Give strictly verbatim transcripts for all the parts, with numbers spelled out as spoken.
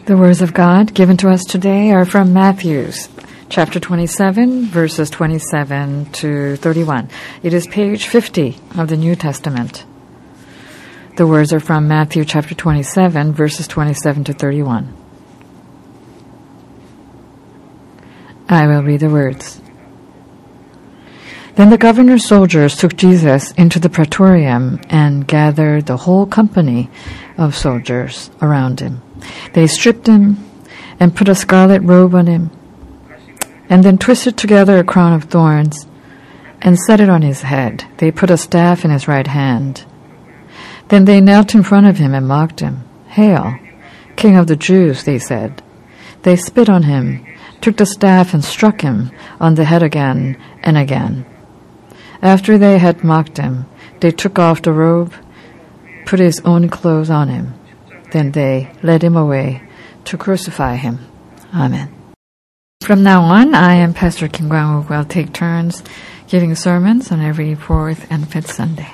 The words of God given to us today are from Matthew, chapter twenty-seven, verses twenty-seven to thirty-one. It is page fifty of the New Testament. The words are from Matthew chapter twenty-seven, verses twenty-seven to thirty-one. I will read the words. Then the governor's soldiers took Jesus into the praetorium and gathered the whole company of soldiers around him. They stripped him and put a scarlet robe on him, and then twisted together a crown of thorns and set it on his head. They put a staff in his right hand. Then they knelt in front of him and mocked him. "Hail, King of the Jews," they said. They spit on him, took the staff and struck him on the head again and again. After they had mocked him, they took off the robe, put his own clothes on him. Then they led him away to crucify him. Amen. From now on, I and Pastor Kim Kwang-wook will take turns giving sermons on every fourth and fifth Sunday.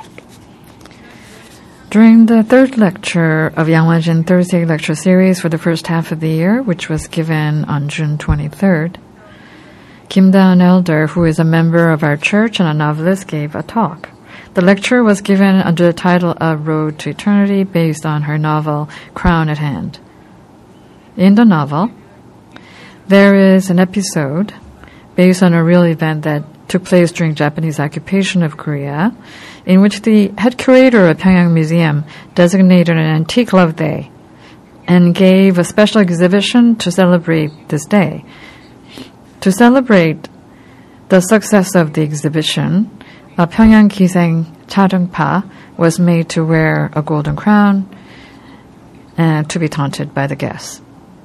During the third lecture of Yang Hwa-jin Thursday lecture series for the first half of the year, which was given on June twenty-third, Kim Da-eun Elder, who is a member of our church and a novelist, gave a talk. The lecture was given under the title of Road to Eternity, based on her novel, Crown at Hand. In the novel, there is an episode based on a real event that took place during Japanese occupation of Korea, in which the head curator of Pyongyang Museum designated an Antique Love Day and gave a special exhibition to celebrate this day. To celebrate the success of the exhibition, a Pyongyang Kiseng Cha-Jung-pa was made to wear a golden crown and to be taunted by the guests.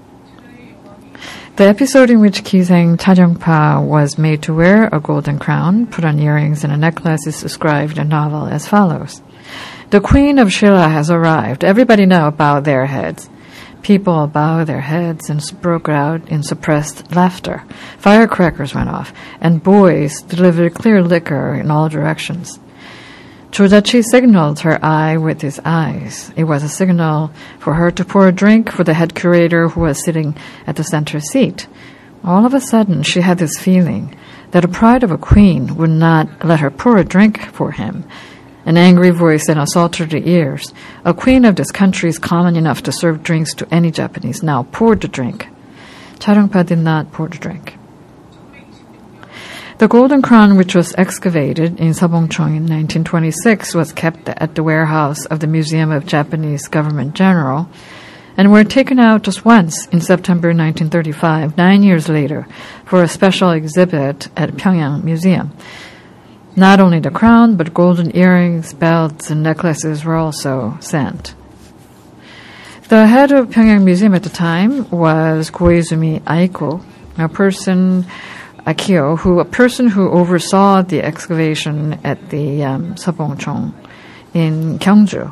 The episode in which Kiseng Cha-Jung-pa was made to wear a golden crown, put on earrings and a necklace, is described in the novel as follows. The Queen of Shilla has arrived. Everybody now bow their heads. People bowed their heads and broke out in suppressed laughter. Firecrackers went off, and boys delivered clear liquor in all directions. Jojachi signaled her eye with his eyes. It was a signal for her to pour a drink for the head curator who was sitting at the center seat. All of a sudden, she had this feeling that a pride of a queen would not let her pour a drink for him. An angry voice then assaulted her ears. A queen of this country is common enough to serve drinks to any Japanese. Now pour the drink. Cha-Jung-pa did not pour the drink. The golden crown, which was excavated in Sabongcheong in nineteen twenty-six, was kept at the warehouse of the Museum of Japanese Government General, and were taken out just once in September nineteen thirty-five, nine years later, for a special exhibit at Pyongyang Museum. Not only the crown, but golden earrings, belts, and necklaces were also sent. The head of Pyongyang Museum at the time was Koizumi Aiko, a person, Akio, who a person who oversaw the excavation at the um, Sabongcheong in Gyeongju.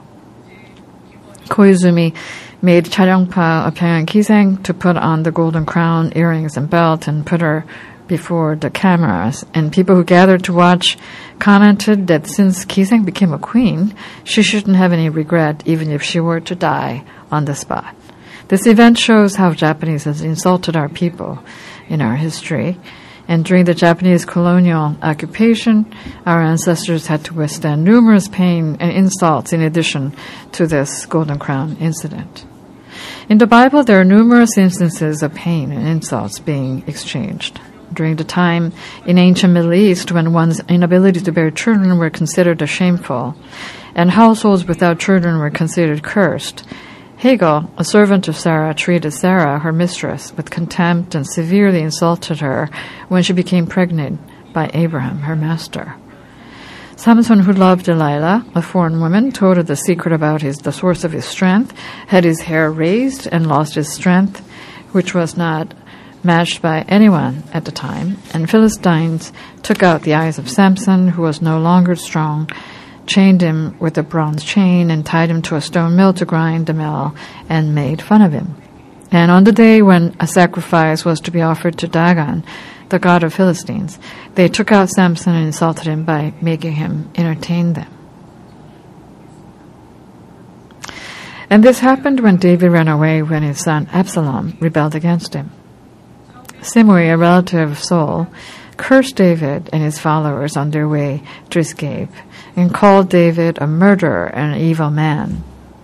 Koizumi made Cha-Jung-pa of Pyongyang Kiseng to put on the golden crown, earrings, and belt, and put her before the cameras, and people who gathered to watch commented that since Kiseng became a queen, she shouldn't have any regret even if she were to die on the spot. This event shows how Japanese has insulted our people in our history, and during the Japanese colonial occupation, our ancestors had to withstand numerous pain and insults in addition to this Golden Crown incident. In the Bible, there are numerous instances of pain and insults being exchanged. During the time in ancient Middle East when one's inability to bear children were considered a shameful, and households without children were considered cursed, Hagar, a servant of Sarah, treated Sarah, her mistress, with contempt and severely insulted her when she became pregnant by Abraham, her master. Samson, who loved Delilah, a foreign woman, told her the secret about his, the source of his strength, had his hair raised and lost his strength, which was not matched by anyone at the time, and Philistines took out the eyes of Samson, who was no longer strong, chained him with a bronze chain, and tied him to a stone mill to grind the mill, and made fun of him. And on the day when a sacrifice was to be offered to Dagon, the god of Philistines, they took out Samson and insulted him by making him entertain them. And this happened when David ran away when his son Absalom rebelled against him. Shimei, a relative of Saul, cursed David and his followers on their way to escape and called David a murderer and an evil man.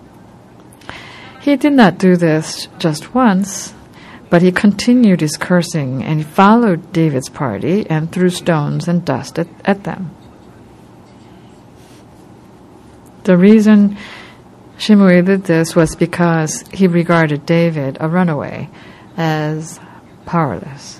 He did not do this just once, but he continued his cursing, and he followed David's party and threw stones and dust at, at them. The reason Shimei did this was because he regarded David, a runaway, as powerless.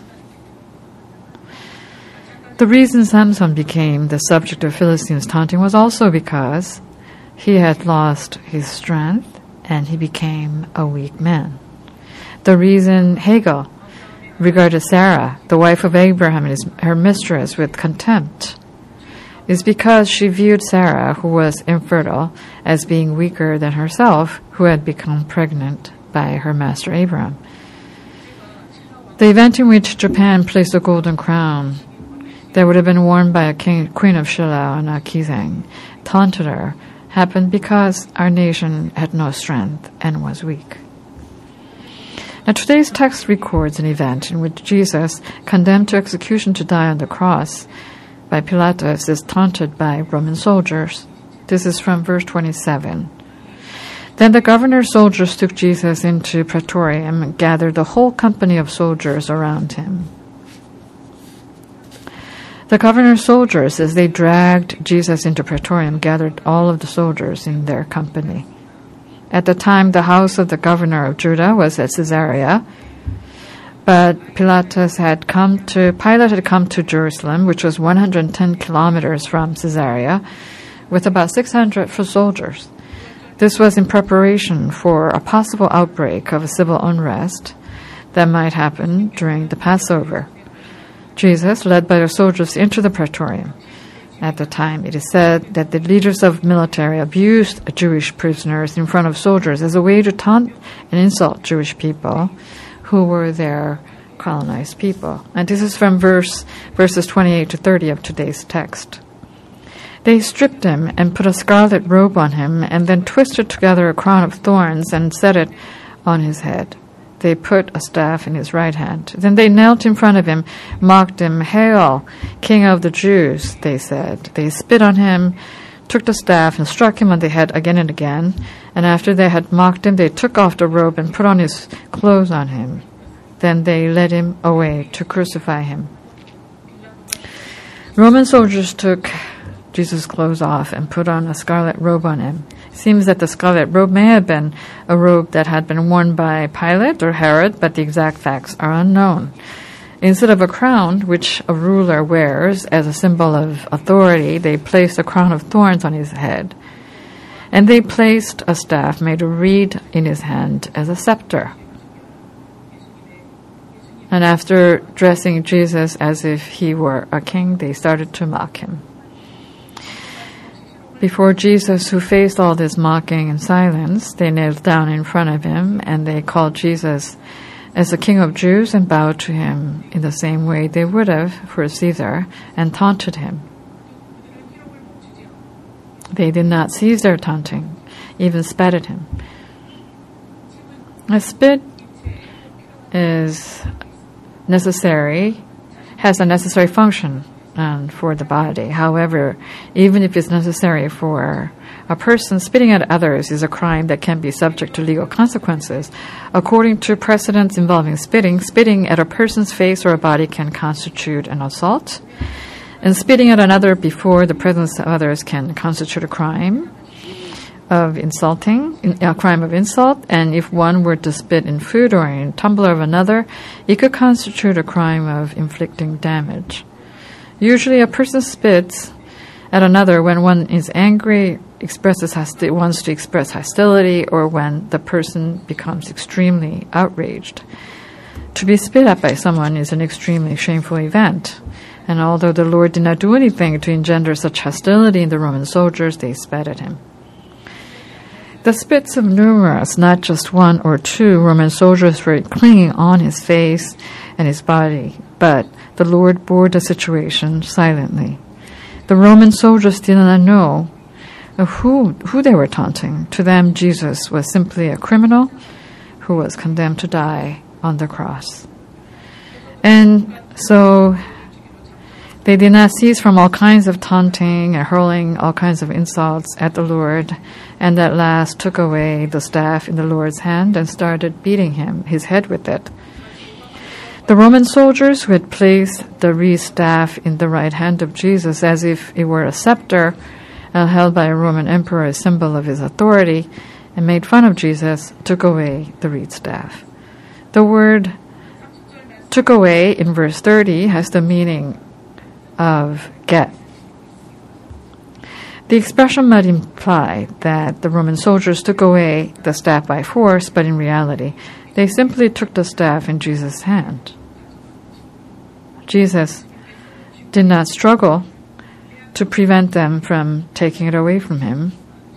The reason Samson became the subject of Philistines' taunting was also because he had lost his strength and he became a weak man. The reason Hagar regarded Sarah, the wife of Abraham, and his, her mistress with contempt is because she viewed Sarah, who was infertile, as being weaker than herself, who had become pregnant by her master Abraham. The event in which Japan placed a golden crown that would have been worn by a king, queen of Shilla on a Kiseng, taunted her, happened because our nation had no strength and was weak. Now today's text records an event in which Jesus, condemned to execution to die on the cross by Pilatus, is taunted by Roman soldiers. This is from verse twenty-seven. Then the governor's soldiers took Jesus into Praetorium and gathered the whole company of soldiers around him. The governor's soldiers, as they dragged Jesus into Praetorium, gathered all of the soldiers in their company. At the time, the house of the governor of Judah was at Caesarea, but Pilatus had come to Pilate had come to Jerusalem, which was one hundred ten kilometers from Caesarea, with about six hundred soldiers. This was in preparation for a possible outbreak of a civil unrest that might happen during the Passover. Jesus, led by the soldiers, entered the Praetorium. At the time, it is said that the leaders of military abused Jewish prisoners in front of soldiers as a way to taunt and insult Jewish people who were their colonized people. And this is from verse verses twenty-eight to thirty of today's text. They stripped him and put a scarlet robe on him, and then twisted together a crown of thorns and set it on his head. They put a staff in his right hand. Then they knelt in front of him, mocked him. "Hail, King of the Jews," they said. They spit on him, took the staff, and struck him on the head again and again. And after they had mocked him, they took off the robe and put on his clothes on him. Then they led him away to crucify him. Roman soldiers took Jesus' clothes off and put on a scarlet robe on him. It seems that the scarlet robe may have been a robe that had been worn by Pilate or Herod, but the exact facts are unknown. Instead of a crown, which a ruler wears as a symbol of authority, they placed a crown of thorns on his head. And they placed a staff made of reed in his hand as a scepter. And after dressing Jesus as if he were a king, they started to mock him. Before Jesus, who faced all this mocking and silence, they knelt down in front of him, and they called Jesus as the King of Jews and bowed to him in the same way they would have for Caesar, and taunted him. They did not cease their taunting, even spat at him. A spit is necessary, has a necessary function and for the body. However, even if it's necessary for a person, spitting at others is a crime that can be subject to legal consequences. According to precedents involving spitting, spitting at a person's face or a body can constitute an assault, and spitting at another before the presence of others can constitute a crime of insulting, a crime of insult, and if one were to spit in food or in a tumbler of another, it could constitute a crime of inflicting damage. Usually a person spits at another when one is angry, expresses hosti- wants to express hostility, or when the person becomes extremely outraged. To be spit at by someone is an extremely shameful event, and although the Lord did not do anything to engender such hostility in the Roman soldiers, they spat at him. The spits of numerous, not just one or two, Roman soldiers were clinging on his face and his body, but the Lord bore the situation silently. The Roman soldiers did not know of who, who they were taunting. To them, Jesus was simply a criminal who was condemned to die on the cross. And so they did not cease from all kinds of taunting and hurling all kinds of insults at the Lord, and at last took away the staff in the Lord's hand and started beating him, his head with it. The Roman soldiers who had placed the wreath staff in the right hand of Jesus as if it were a scepter uh, held by a Roman emperor, a symbol of his authority, and made fun of Jesus, took away the wreath staff. The word took away in verse thirty has the meaning of get. The expression might imply that the Roman soldiers took away the staff by force, but in reality, they simply took the staff in Jesus' hand. Jesus did not struggle to prevent them from taking it away from him.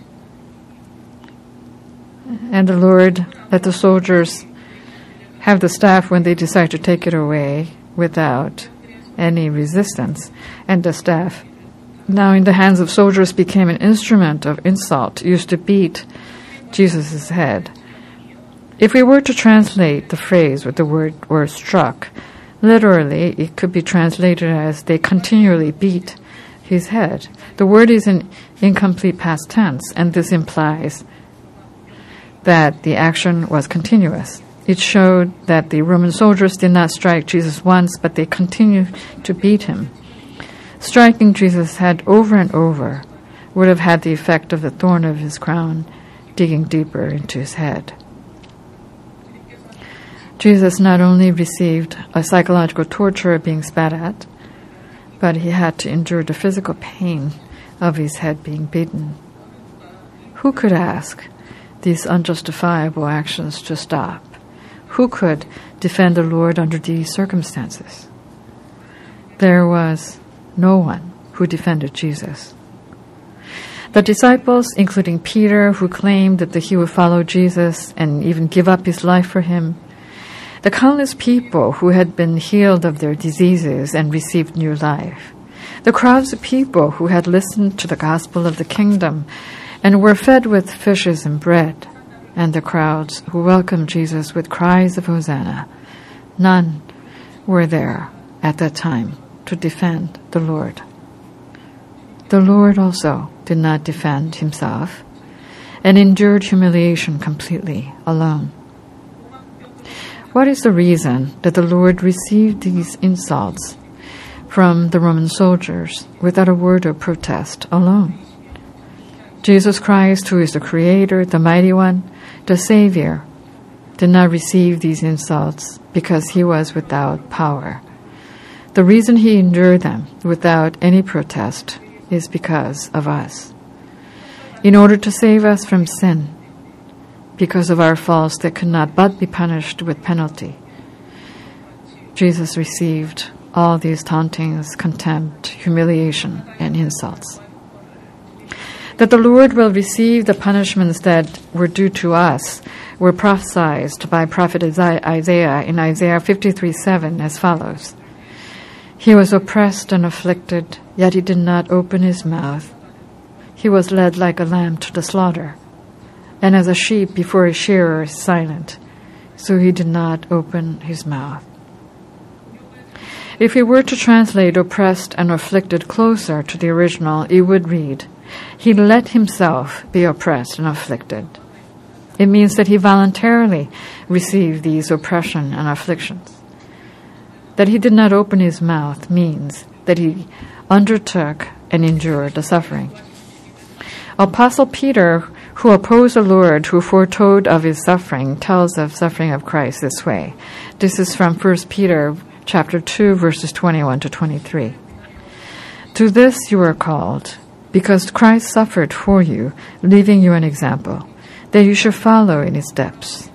And the Lord let the soldiers have the staff when they decide to take it away without any resistance. And the staff, now in the hands of soldiers, became an instrument of insult used to beat Jesus' head. If we were to translate the phrase with the word were struck, literally it could be translated as they continually beat his head. The word is in incomplete past tense, and this implies that the action was continuous. It showed that the Roman soldiers did not strike Jesus once, but they continued to beat him. Striking Jesus' head over and over would have had the effect of the thorn of his crown digging deeper into his head. Jesus not only received a psychological torture of being spat at, but he had to endure the physical pain of his head being beaten. Who could ask these unjustifiable actions to stop? Who could defend the Lord under these circumstances? There was no one who defended Jesus. The disciples, including Peter, who claimed that he would follow Jesus and even give up his life for him, the countless people who had been healed of their diseases and received new life, the crowds of people who had listened to the gospel of the kingdom and were fed with fishes and bread, and the crowds who welcomed Jesus with cries of Hosanna, none were there at that time to defend the Lord. The Lord also did not defend himself and endured humiliation completely alone. What is the reason that the Lord received these insults from the Roman soldiers without a word of protest alone? Jesus Christ, who is the Creator, the Mighty One, the Savior, did not receive these insults because he was without power. The reason he endured them without any protest is because of us. In order to save us from sin, because of our faults that could not but be punished with penalty, Jesus received all these tauntings, contempt, humiliation, and insults. That the Lord will receive the punishments that were due to us were prophesied by prophet Isaiah in Isaiah fifty-three seven as follows. He was oppressed and afflicted, yet he did not open his mouth. He was led like a lamb to the slaughter, and as a sheep before his shearer is silent, so he did not open his mouth. If we were to translate oppressed and afflicted closer to the original, it would read, he let himself be oppressed and afflicted. It means that he voluntarily received these oppression and afflictions. That he did not open his mouth means that he undertook and endured the suffering. Apostle Peter, who opposed the Lord, who foretold of his suffering, tells of suffering of Christ this way. This is from First Peter chapter two, verses twenty-one to twenty-three. To this you are called, because Christ suffered for you, leaving you an example, that you should follow in his steps.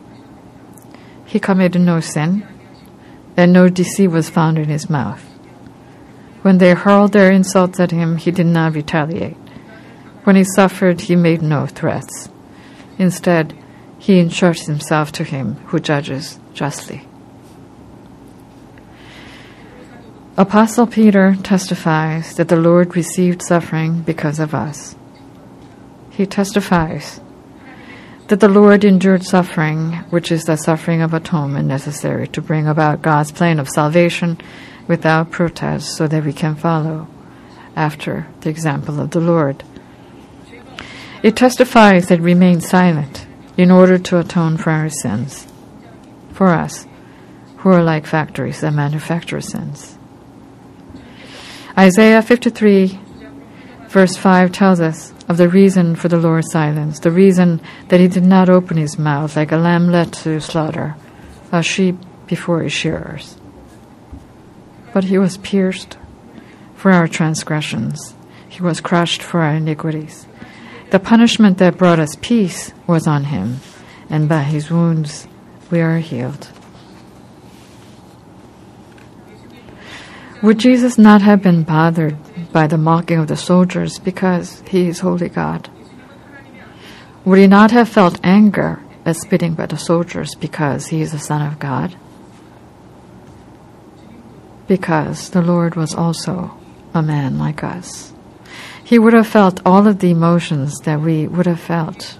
He committed no sin, and no deceit was found in his mouth. When they hurled their insults at him, he did not retaliate. When he suffered, he made no threats. Instead, he entrusted himself to him who judges justly. Apostle Peter testifies that the Lord received suffering because of us. he testifies that the Lord endured suffering, which is the suffering of atonement necessary to bring about God's plan of salvation without protest, so that we can follow after the example of the Lord. It testifies that he remained silent in order to atone for our sins, for us who are like factories that manufacture sins. Isaiah fifty-three verse five tells us of the reason for the Lord's silence, the reason that he did not open his mouth like a lamb led to slaughter, a sheep before his shearers. But he was pierced for our transgressions. He was crushed for our iniquities. The punishment that brought us peace was on him, and by his wounds we are healed. Would Jesus not have been bothered by the mocking of the soldiers because he is holy God? Would he not have felt anger at spitting by the soldiers because he is the Son of God? Because the Lord was also a man like us. He would have felt all of the emotions that we would have felt.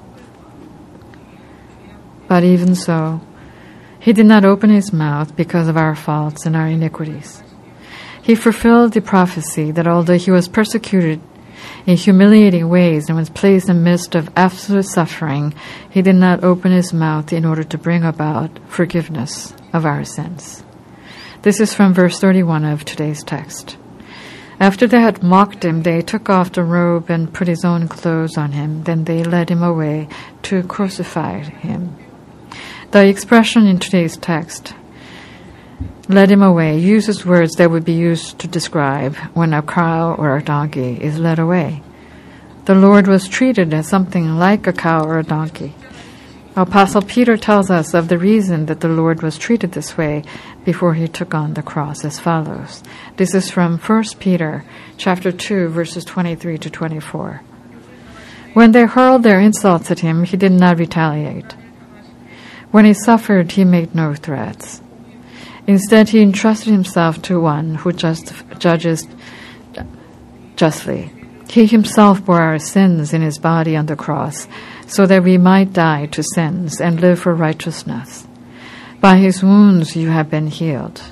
But even so, he did not open his mouth because of our faults and our iniquities. He fulfilled the prophecy that although he was persecuted in humiliating ways and was placed in the midst of absolute suffering, he did not open his mouth in order to bring about forgiveness of our sins. This is from verse thirty-one of today's text. After they had mocked him, they took off the robe and put his own clothes on him. Then they led him away to crucify him. The expression in today's text, led him away, uses words that would be used to describe when a cow or a donkey is led away. The Lord was treated as something like a cow or a donkey. Apostle Peter tells us of the reason that the Lord was treated this way before he took on the cross as follows. This is from First Peter chapter two, verses twenty-three to twenty-four. When they hurled their insults at him, he did not retaliate. When he suffered, he made no threats. Instead, he entrusted himself to one who just judges justly. He himself bore our sins in his body on the cross, so that we might die to sins and live for righteousness. By his wounds you have been healed.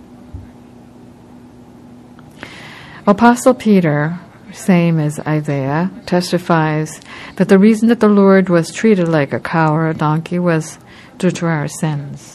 Apostle Peter, same as Isaiah, testifies that the reason that the Lord was treated like a cow or a donkey was due to our sins.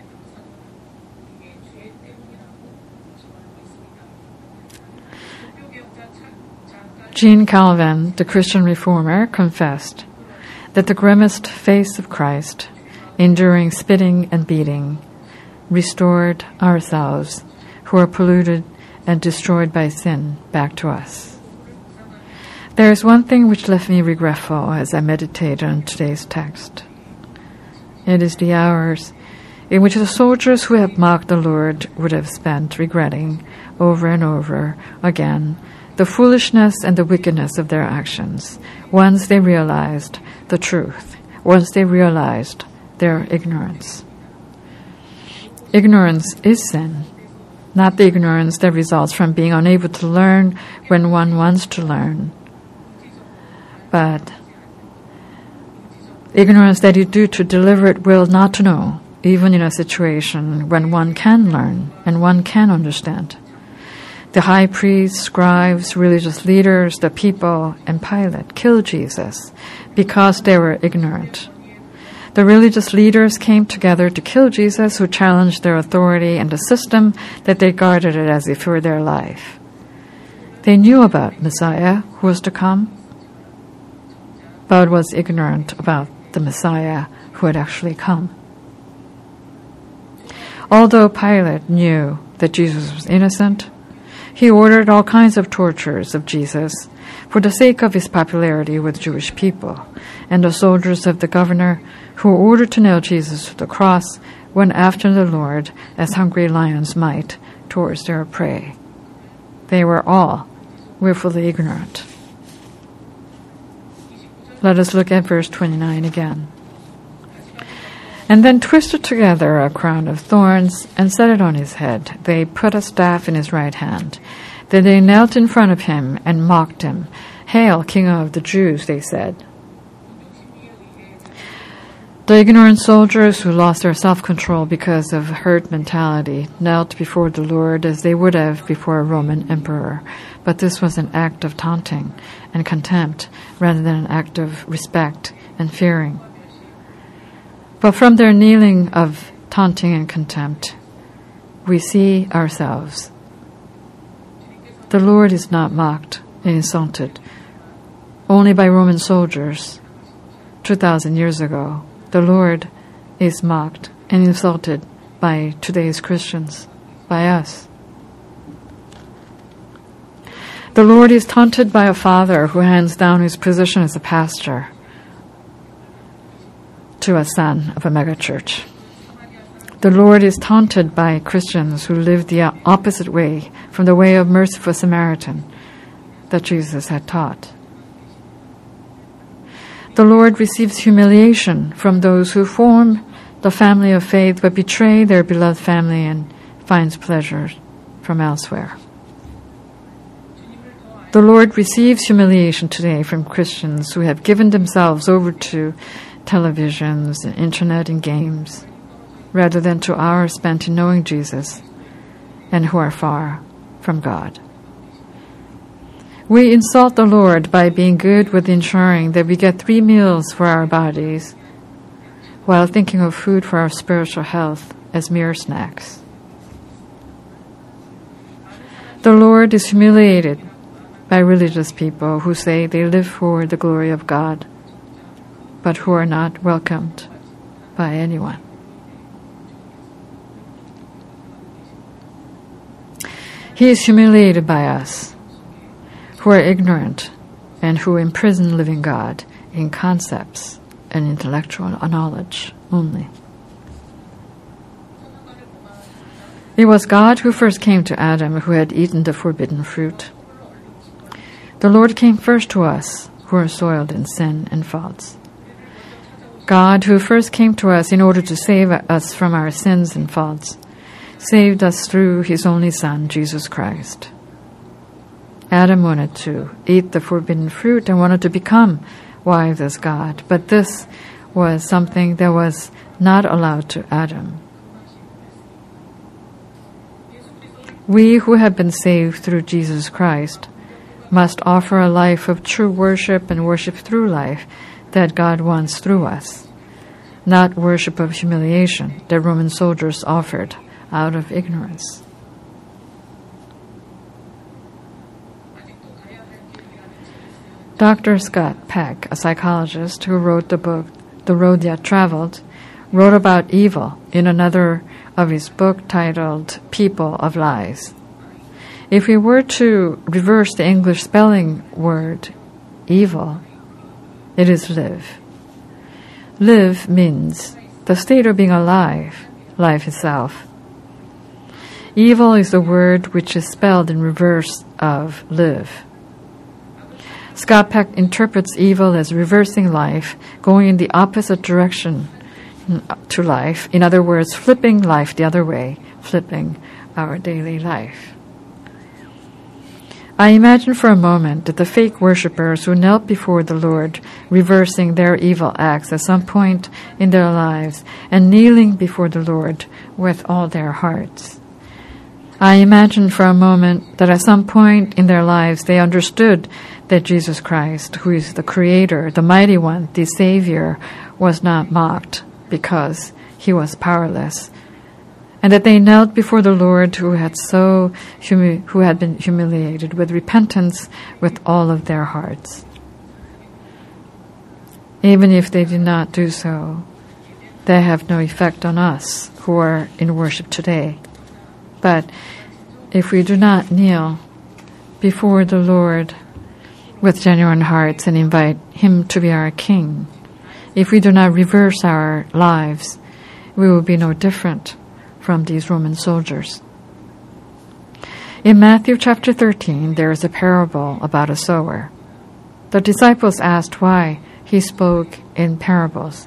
Jean Calvin, the Christian reformer, confessed that the grimaced face of Christ, enduring spitting and beating, restored ourselves, who are polluted and destroyed by sin, back to us. There is one thing which left me regretful as I meditated on today's text. It is the hours in which the soldiers who have mocked the Lord would have spent regretting over and over again the foolishness and the wickedness of their actions, once they realized the truth, once they realized their ignorance. Ignorance is sin, not the ignorance that results from being unable to learn when one wants to learn, but ignorance that is due to deliberate will not to know, even in a situation when one can learn and one can understand. The high priests, scribes, religious leaders, the people, and Pilate killed Jesus because they were ignorant. The religious leaders came together to kill Jesus, who challenged their authority and the system that they guarded it as if it were their life. They knew about Messiah who was to come, but was ignorant about the Messiah who had actually come. Although Pilate knew that Jesus was innocent, he ordered all kinds of tortures of Jesus for the sake of his popularity with Jewish people, and the soldiers of the governor who were ordered to nail Jesus to the cross went after the Lord as hungry lions might towards their prey. They were all willfully ignorant. Let us look at verse twenty-nine again. And then twisted together a crown of thorns and set it on his head. They put a staff in his right hand. Then they knelt in front of him and mocked him. "Hail, King of the Jews," they said. The ignorant soldiers who lost their self-control because of herd mentality knelt before the Lord as they would have before a Roman emperor. But this was an act of taunting and contempt rather than an act of respect and fearing. But from their kneeling of taunting and contempt, we see ourselves. The Lord is not mocked and insulted only by Roman soldiers two thousand years ago. The Lord is mocked and insulted by today's Christians, by us. The Lord is taunted by a father who hands down his position as a pastor to a son of a megachurch. The Lord is taunted by Christians who live the opposite way from the way of merciful Samaritan that Jesus had taught. The Lord receives humiliation from those who form the family of faith but betray their beloved family and finds pleasure from elsewhere. The Lord receives humiliation today from Christians who have given themselves over to televisions, and internet, and games, rather than to hours spent in knowing Jesus, and who are far from God. We insult the Lord by being good with ensuring that we get three meals for our bodies, while thinking of food for our spiritual health as mere snacks. The Lord is humiliated by religious people who say they live for the glory of God, but who are not welcomed by anyone. He is humiliated by us, who are ignorant and who imprison living God in concepts and intellectual knowledge only. It was God who first came to Adam, who had eaten the forbidden fruit. The Lord came first to us, who are soiled in sin and faults. God, who first came to us in order to save us from our sins and faults, saved us through his only Son, Jesus Christ. Adam wanted to eat the forbidden fruit and wanted to become wise as God, but this was something that was not allowed to Adam. We who have been saved through Jesus Christ must offer a life of true worship and worship through life that God wants through us, not worship of humiliation that Roman soldiers offered out of ignorance. Doctor Scott Peck, a psychologist who wrote the book The Road Yet Traveled, wrote about evil in another of his book titled People of Lies. If we were to reverse the English spelling word evil, it is live. Live means the state of being alive, life itself. Evil is the word which is spelled in reverse of live. Scott Peck interprets evil as reversing life, going in the opposite direction to life. In other words, flipping life the other way, flipping our daily life. I imagine for a moment that the fake worshippers who knelt before the Lord, reversing their evil acts at some point in their lives and kneeling before the Lord with all their hearts. I imagine for a moment that at some point in their lives they understood that Jesus Christ, who is the Creator, the Mighty One, the Savior, was not mocked because he was powerless, and that they knelt before the Lord who had so humi- who had been humiliated with repentance with all of their hearts. Even if they did not do so, they have no effect on us who are in worship today. But if we do not kneel before the Lord with genuine hearts and invite him to be our King, if we do not reverse our lives, we will be no different from these Roman soldiers. In Matthew chapter thirteen, there is a parable about a sower. The disciples asked why he spoke in parables.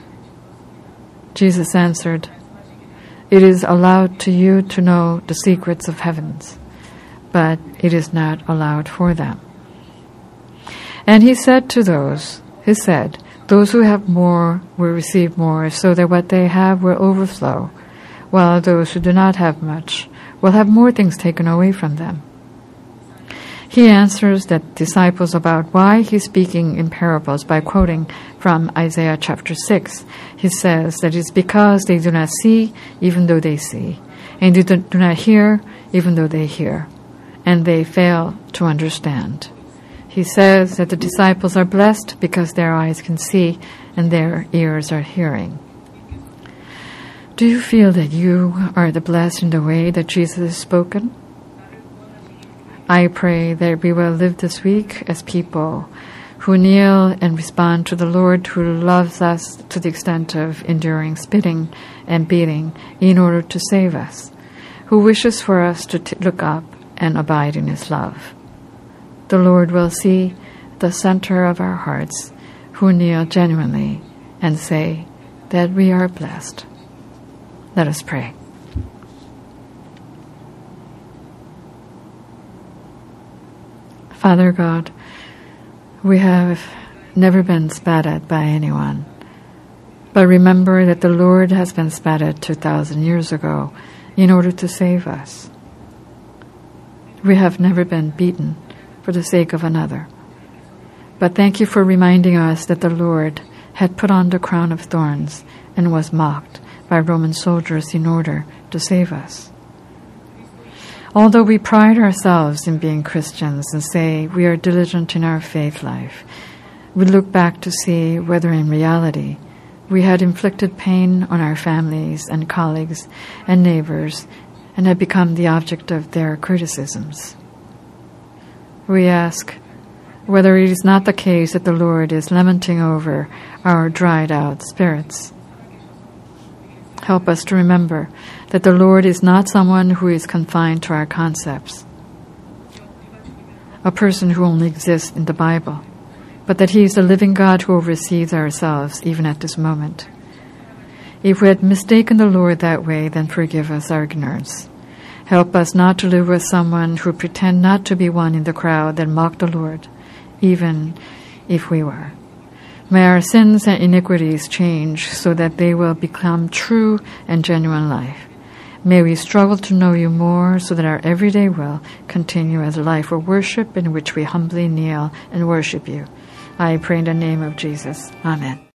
Jesus answered, "It is allowed to you to know the secrets of heavens, but it is not allowed for them." And he said to those, he said, Those who have more will receive more, so that what they have will overflow, while those who do not have much will have more things taken away from them. He answers the disciples about why he's speaking in parables by quoting from Isaiah chapter six. He says that it's because they do not see even though they see, and they do not hear even though they hear, and they fail to understand. He says that the disciples are blessed because their eyes can see and their ears are hearing. Do you feel that you are the blessed in the way that Jesus has spoken? I pray that we will live this week as people who kneel and respond to the Lord, who loves us to the extent of enduring spitting and beating in order to save us, who wishes for us to t- look up and abide in his love. The Lord will see the center of our hearts, who kneel genuinely and say that we are blessed. Let us pray. Father God, we have never been spat at by anyone, but remember that the Lord has been spat at two thousand years ago in order to save us. We have never been beaten for the sake of another, but thank you for reminding us that the Lord had put on the crown of thorns and was mocked by Roman soldiers in order to save us. Although we pride ourselves in being Christians and say we are diligent in our faith life, we look back to see whether in reality we had inflicted pain on our families and colleagues and neighbors and had become the object of their criticisms. We ask whether it is not the case that the Lord is lamenting over our dried out spirits. Help us to remember that the Lord is not someone who is confined to our concepts, a person who only exists in the Bible, but that he is the living God who oversees ourselves even at this moment. If we had mistaken the Lord that way, then forgive us our ignorance. Help us not to live with someone who pretend not to be one in the crowd that mock the Lord, even if we were. May our sins and iniquities change so that they will become true and genuine life. May we struggle to know you more so that our everyday will continue as a life of worship in which we humbly kneel and worship you. I pray in the name of Jesus. Amen.